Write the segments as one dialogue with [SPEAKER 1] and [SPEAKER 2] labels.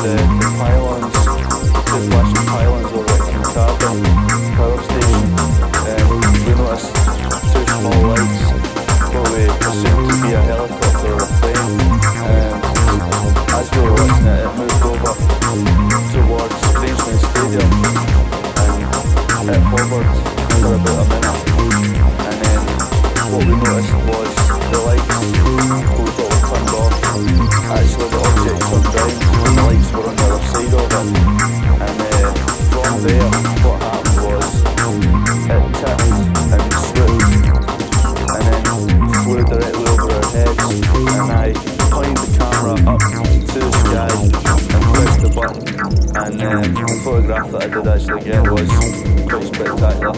[SPEAKER 1] the pylons, the flashing pylons over at Kincardine power station. We noticed two small lights, what we assumed to be a helicopter or a plane. As we were watching it, it moved over towards Grangeland Stadium and it hovered for about a minute. And then what we noticed was the lights closed all turned off. Actually the object turned round and the lights were on the other side of it. And from there what happened was it tipped and swooped and then flew directly over our heads, and I pointed the camera up to the sky and pressed the button, and the photograph that I did actually get was quite spectacular.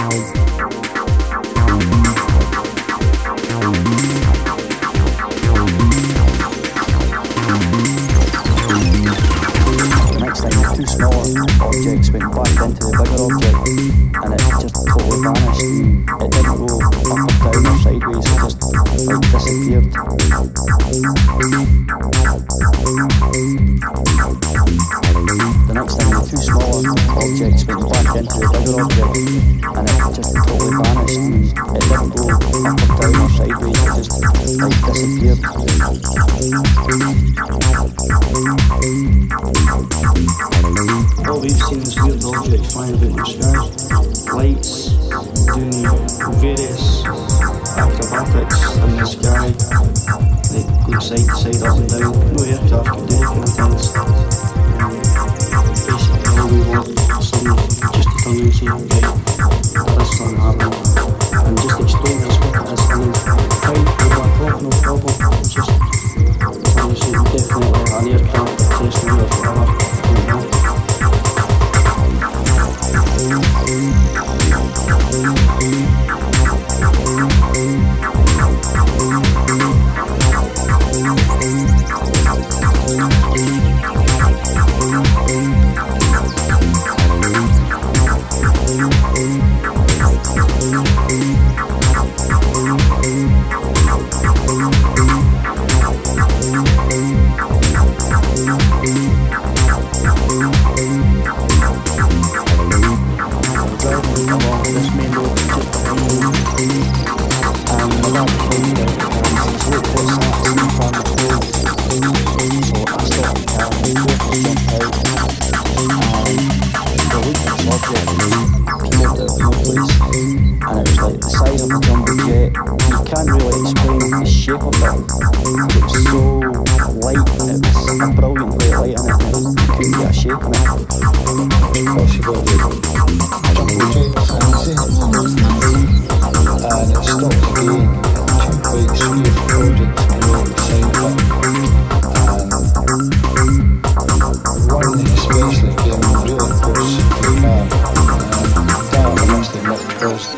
[SPEAKER 2] Two smaller objects went back into the bigger object and it just totally vanished. It didn't go up or down or sideways, it just like disappeared. The next thing, the two smaller objects went back into the bigger object and it just totally vanished. It didn't go up or down or sideways, it just like disappeared. What we've seen is weird objects flying about in the sky, lights doing various acrobatics in the sky, like going side to side, up and down. No aircraft can do anything with things. Basically all we want is someone just to turn and say, right, this is happening, and just explain us what it is, and then fine, we'll back off, no problem. It's just trying to say definitely an aircraft test or whatever. First